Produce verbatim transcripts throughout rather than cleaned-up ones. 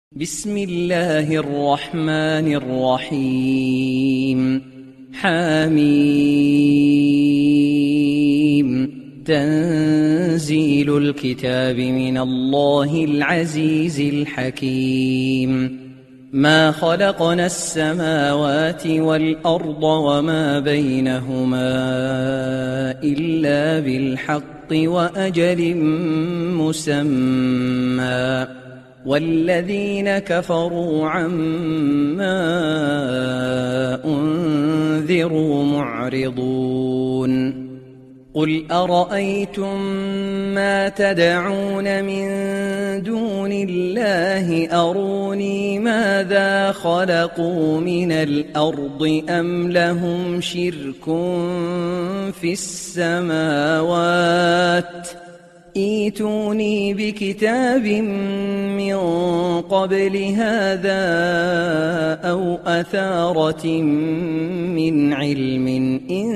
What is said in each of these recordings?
بسم الله الرحمن الرحيم حميم تنزيل الكتاب من الله العزيز الحكيم ما خلقنا السماوات والأرض وما بينهما إلا بالحق وأجل مسمى والذين كفروا عما أنذروا معرضون قل أرأيتم ما تدعون من دون الله أروني ماذا خلقوا من الأرض أم لهم شرك في السماوات ائتوني بكتاب من قبل هذا أو أثارة من علم إن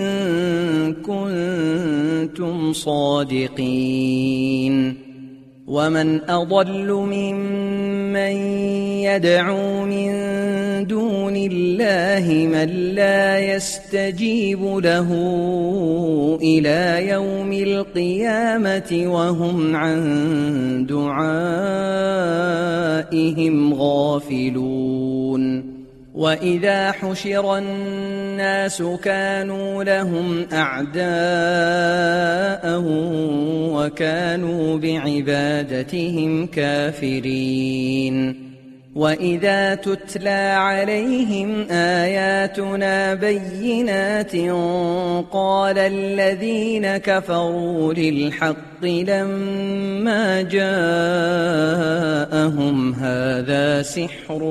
كنتم صادقين ومن أضل ممن يدعو من دون الله من لا يستجيب له إلى يوم القيامة وهم عن دعائهم غافلون وإذا حشر الناس كانوا لهم أعداء وكانوا بعبادتهم كافرين وإذا تتلى عليهم آياتنا بينات قال الذين كفروا للحق لما جاءهم هذا سحر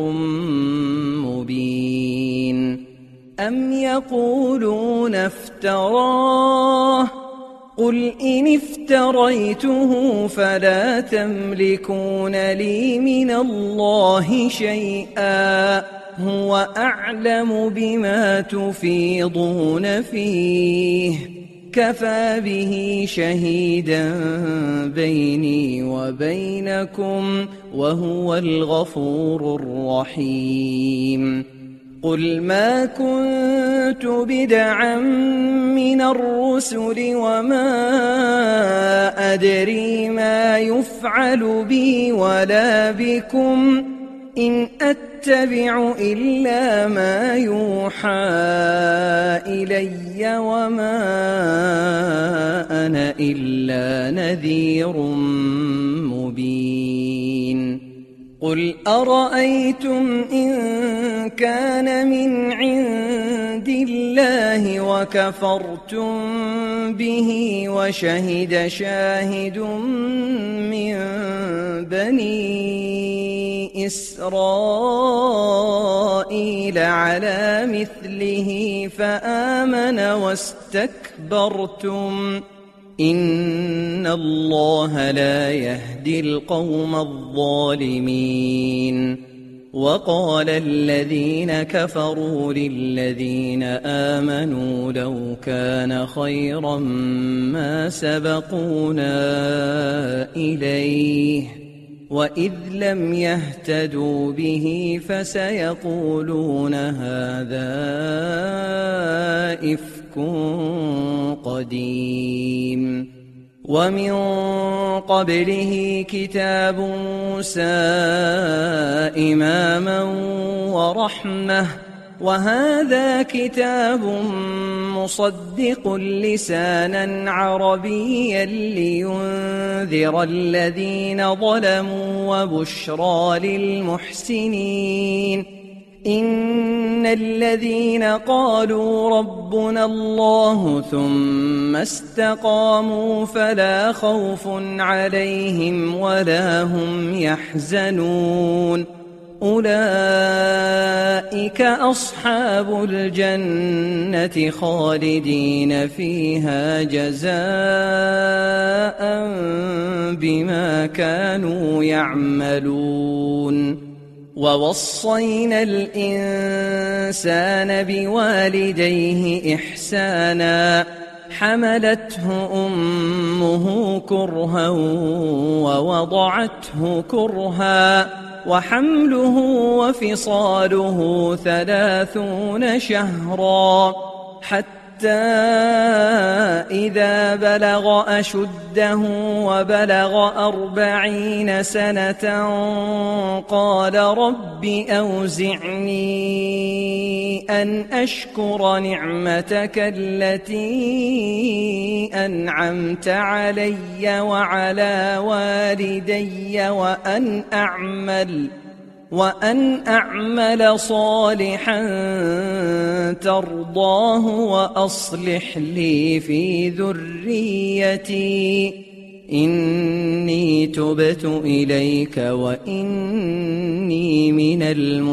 مبين أم يقولون افتراه قل إن افتريته فلا تملكون لي من الله شيئا هو أعلم بما تفيضون فيه كفى به شهيدا بيني وبينكم وهو الغفور الرحيم قل ما كنت بدعا من الرسل وما أدري ما يفعل بي ولا بكم إن أتبع إلا ما يوحى إلي وما أنا إلا نذير مبين قل أرأيتم إن كان من عند الله وكفرتم به وشهد شاهد من بني إسرائيل على مثله فآمن واستكبرتم إن الله لا يهدي القوم الظالمين وقال الذين كفروا للذين آمنوا لو كان خيرا ما سبقونا إليه وإذ لم يهتدوا به فسيقولون هذا إفك قديم ومن قبله كتاب موسى إماما ورحمة وهذا كتاب مصدق لسانا عربيا لينذر الذين ظلموا وبشرى للمحسنين إن الذين قالوا ربنا الله ثم استقاموا فلا خوف عليهم ولا هم يحزنون أولئك أصحاب الجنة خالدين فيها جزاء بما كانوا يعملون ووصينا الإنسان بوالديه إحسانا حملته أمه كرها ووضعته كرها وحمله وفصاله ثلاثون شهرا حتى إذا بلغ أشده وبلغ أربعين سنة قال رب أوزعني أن أشكر نعمتك التي أنعمت علي وعلى والدي وأن أعمل وأن أعمل صالحا ترضاه وأصلح لي في ذريتي إني تبت إليك وإني من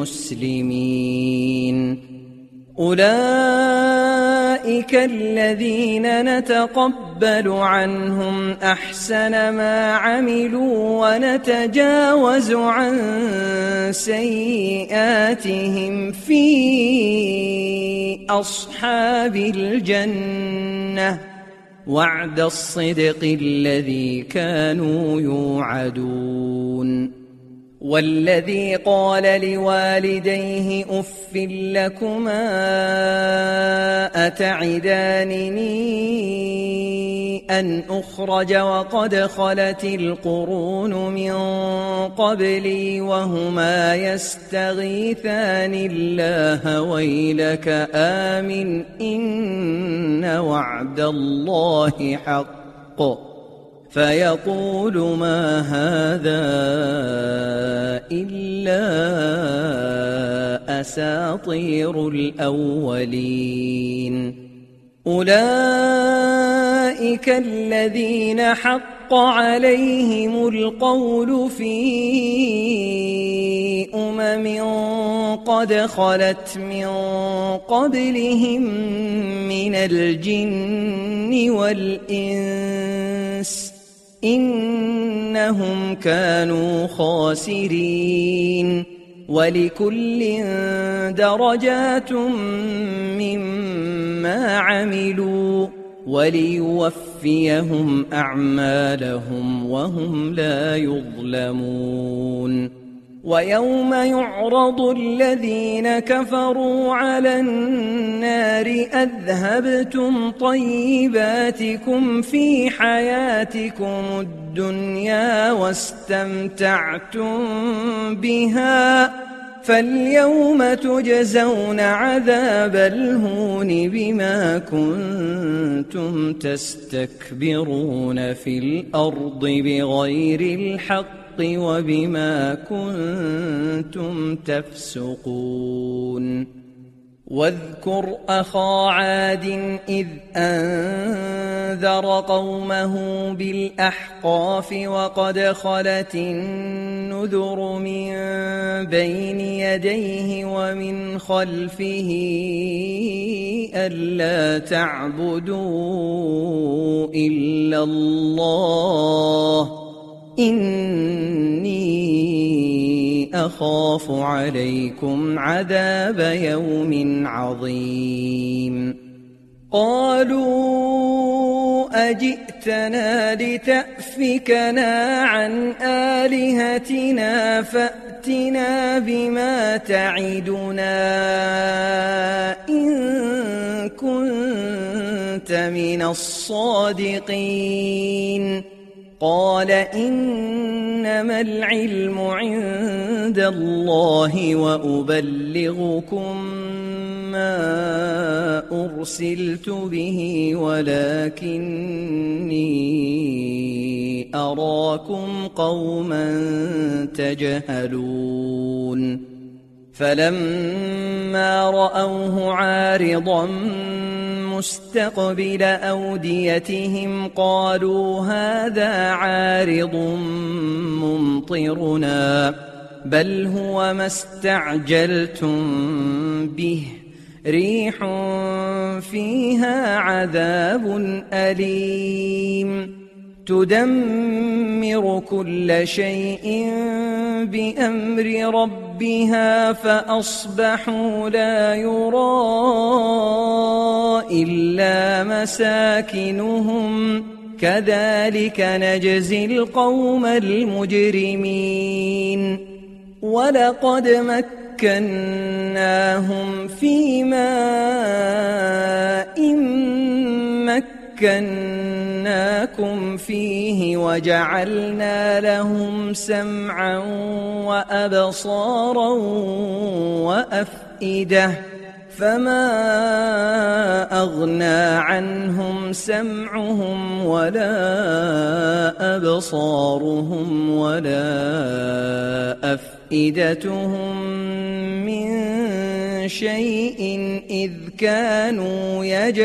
المسلمين. أولئك الذين نتقبل عنهم أحسن ما عملوا ونتجاوز عن سيئاتهم في أصحاب الجنة وعد الصدق الذي كانوا يوعدون. والذي قال لوالديه أف لكما أتعدانني أن أخرج وقد خلت القرون من قبلي وهما يستغيثان الله ويلك آمن إن وعد الله حق فيقول ما هذا إلا أساطير الأولين. أولئك الذين حق عليهم القول في أمم قد خلت من قبلهم من الجن والإنس إنهم كانوا خاسرين. ولكل درجات مما عملوا وليوفيهم أعمالهم وهم لا يظلمون. ويوم يعرض الذين كفروا على النار أذهبتم طيباتكم في حياتكم الدنيا واستمتعتم بها فاليوم تجزون عذاب الهون بما كنتم تستكبرون في الأرض بغير الحق وبما كنتم تفسقون. واذكر أخا عاد إذ أنذر قومه بالأحقاف وقد خلت النذر من بين يديه ومن خلفه ألا تعبدوا إلا الله إني أخاف عليكم عذاب يوم عظيم. قالوا أجئتنا لتأفكنا عن آلهتنا فأتنا بما تعدنا إن كنت من الصادقين. قال إنما العلم عند الله وأبلغكم ما أرسلت به ولكني أراكم قوما تجهلون. فلما رأوه عارضا مستقبل أوديتهم قالوا هذا عارض ممطرنا بل هو ما استعجلتم به ريح فيها عذاب أليم تدمر كل شيء بأمر ربها فأصبحوا لا يرى إلا مساكنهم كذلك نجزي القوم المجرمين. ولقد مكناهم في ماء مكناكم فيه وجعلنا لهم سمعا وأبصارا وأفئدة فما أغنى عنهم سمعهم ولا أبصارهم ولا أفئدتهم من شيء إذ كانوا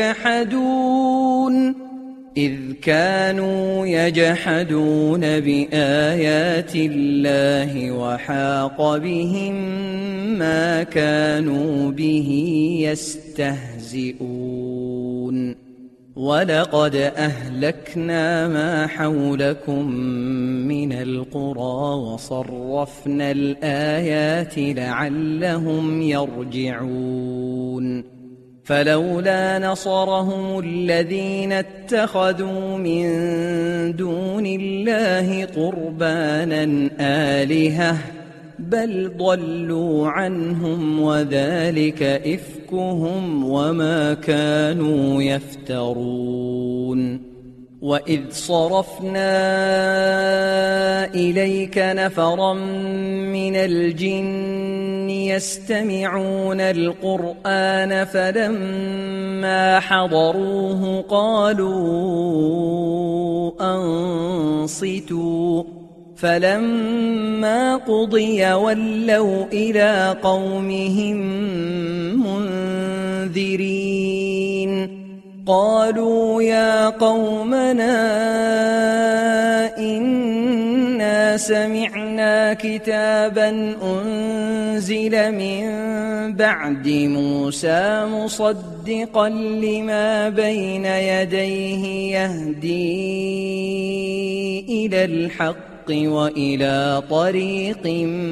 يجحدون إذ كانوا يجحدون بآيات الله وحاق بهم ما كانوا به يستهزئون ولقد أهلكنا ما حولكم من القرى وصرفنا الآيات لعلهم يرجعون فلولا نصرهم الذين اتخذوا من دون الله قربانا آلهة بل ضلوا عنهم وذلك إفكهم وما كانوا يفترون وإذ صرفنا إليك نفرا من الجن يستمعون القرآن فلما حضروه قالوا أنصتوا فلما قضي ولوا إلى قومهم منذرين قالوا يا قومنا إنا سمعنا كتابا أنزل من بعد موسى مصدقا لما بين يديه يهدي إلى الحق وإلى طريق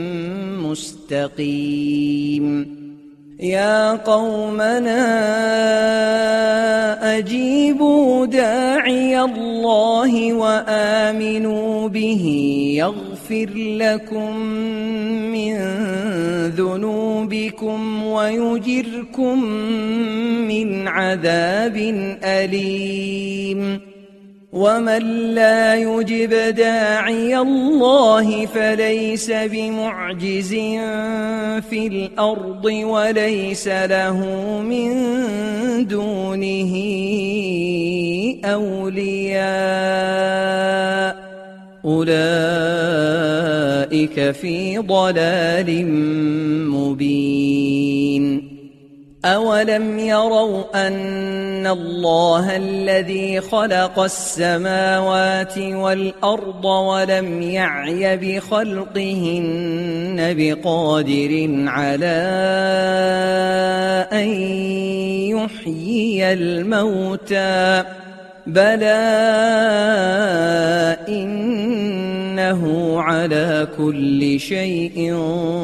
مستقيم يا قومنا أجيبوا داعي الله وآمنوا به يغفر لكم من ذنوبكم ويجركم من عذاب أليم ومن لا يجب داعي الله فليس بمعجز في الأرض وليس له من دونه أولياء أولئك في ضلال مبين أولم يروا أن الله الذي خلق السماوات والأرض ولم يعي بخلقهن بقادر على أن يحيي الموتى بلى إنه على كل شيء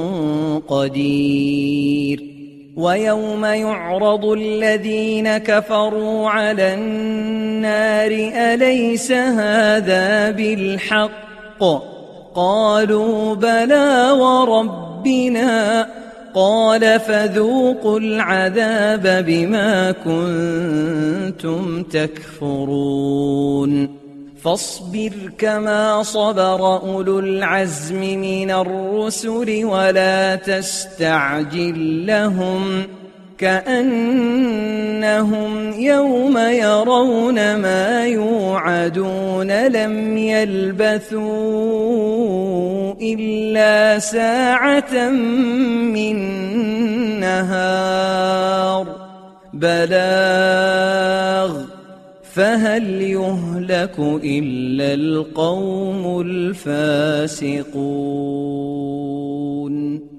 قدير ويوم يعرض الذين كفروا على النار أليس هذا بالحق قالوا بلى وربنا قال فذوقوا العذاب بما كنتم تكفرون فاصبر كما صبر أولو العزم من الرسل ولا تستعجل لهم كأنهم يوم يرون ما يوعدون لم يلبثوا إلا ساعة من نهار بلاغ فهل يهلك إلا القوم الفاسقون